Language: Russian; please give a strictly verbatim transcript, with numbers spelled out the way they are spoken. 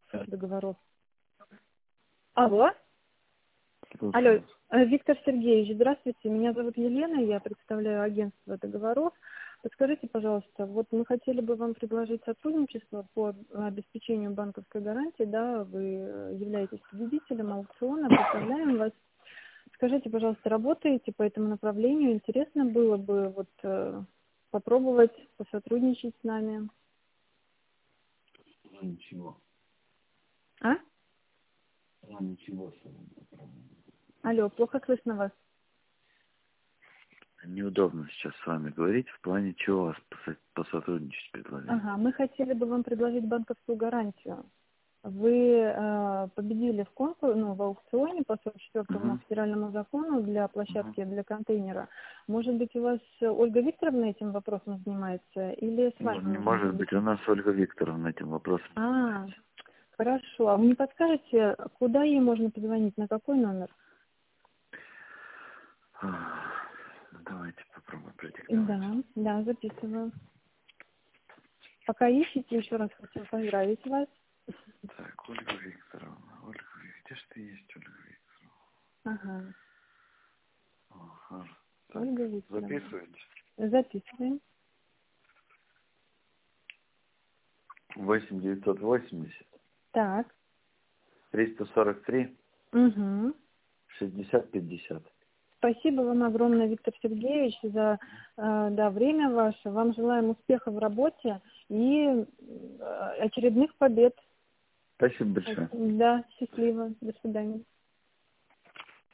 договоров. Алло. Слушаю. Алло, э, Виктор Сергеевич, здравствуйте. Меня зовут Елена, я представляю агентство договоров. Подскажите, пожалуйста, вот мы хотели бы вам предложить сотрудничество по обеспечению банковской гарантии, да, вы являетесь победителем аукциона, представляем вас. Скажите, пожалуйста, работаете по этому направлению? Интересно было бы вот э, попробовать посотрудничать с нами. Ну, ничего. А? Ну, ничего. Алло, плохо слышно вас. Неудобно сейчас с вами говорить. В плане чего вас посо- посотрудничать предлагаете? Ага, мы хотели бы вам предложить банковскую гарантию. Вы э, победили в конкурсе, ну, в аукционе по сорок четвёртому Угу. федеральному закону для Угу. площадки для контейнера. Может быть, у вас Ольга Викторовна этим вопросом занимается или с Ну, вами не нужно может будет? быть, у нас Ольга Викторовна этим вопросом А, занимается. хорошо. А вы не подскажете, куда ей можно позвонить, на какой номер? Ах, ну, давайте попробуем продиктовать. Да, да, записываю. Пока ищете, еще раз хочу поздравить вас. Так, Ольга Викторовна. Ольга Викторовна. Где ж ты есть, Ольга Викторовна? Ага, Ага. Так, Ольга Викторовна. записывайте. Записываем. восемь девятьсот восемьдесят Так. триста сорок три Угу. шестьдесят пятьдесят. Спасибо вам огромное, Виктор Сергеевич, за э, да, время ваше. Вам желаем успеха в работе и э, очередных побед. Спасибо большое. Да, счастливо. До свидания.